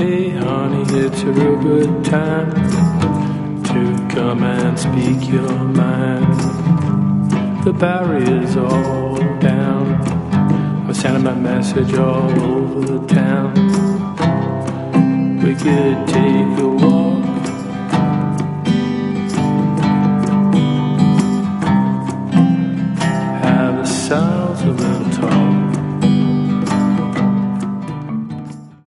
Hey honey, it's a real good time to come and speak your mind. The barrier's all down, I'm sending my message all over the town.